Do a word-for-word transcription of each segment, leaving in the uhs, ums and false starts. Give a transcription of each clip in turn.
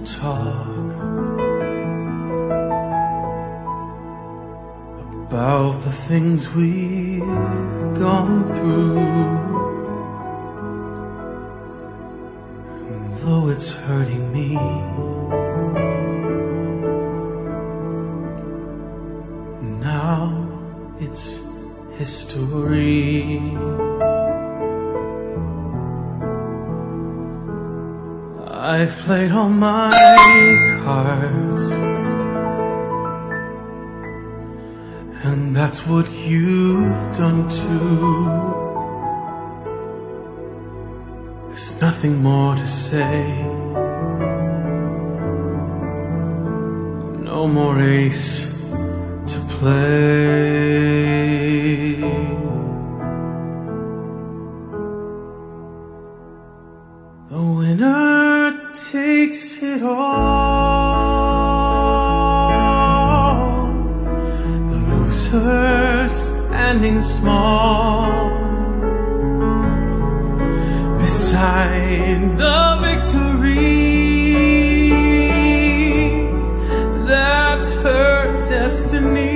talk about the things we've gone through. And though it's hurting me, now it's history. I've played all my cards, and that's what you've done too. There's nothing more to say, no more ace to play. The winner takes it all, the loser standing small beside the victory. That's her destiny.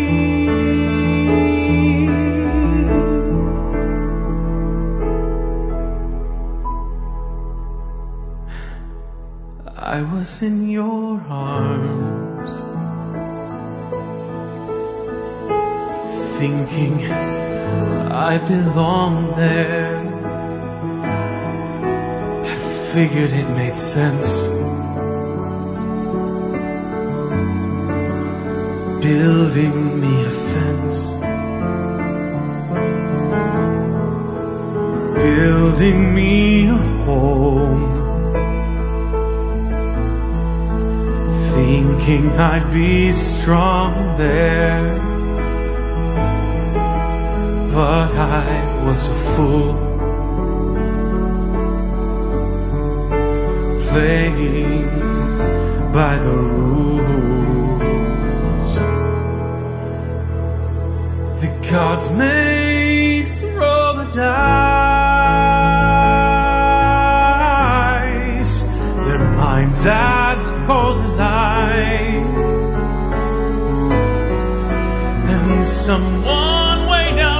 I was in your arms, thinking I belong there. I figured it made sense, building me a fence, building me a home, thinking I'd be strong there. But I was a fool, playing by the rules the gods made. Throw the dice, their minds as cold as ice, and someone way down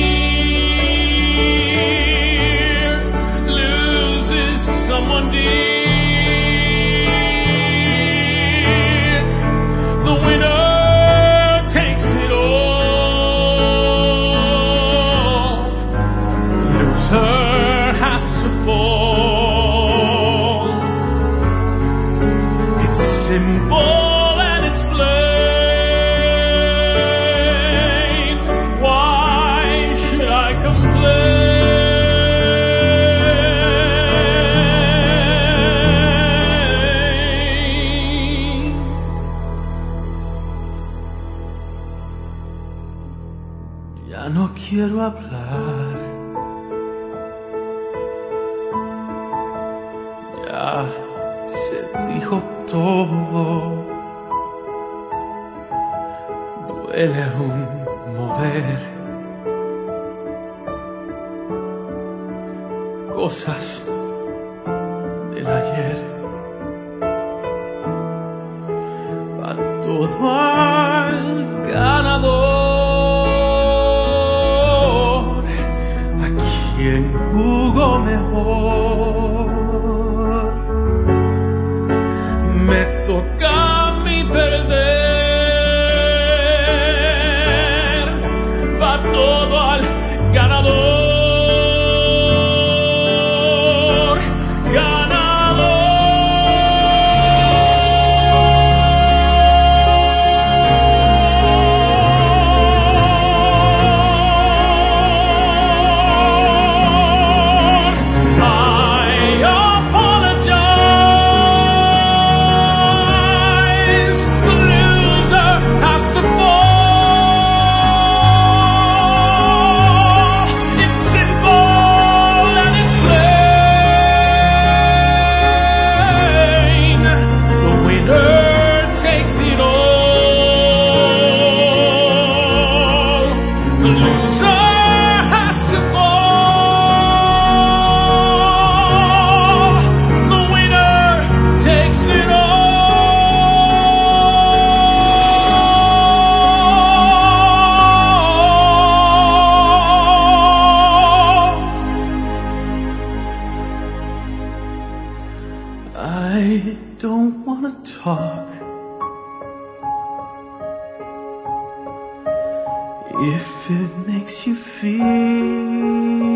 here loses someone dear. The winner takes it all, the loser has to fall. It's simple and it's plain. Why should I complain? Ya no quiero hablar, ya se dijo todo. Duele aún mover cosas del ayer. Va todo al ganador, a quien jugó mejor. Me toca a mí perder, va todo al ganador, ganador. Ah. don't want to talk. If it makes you feel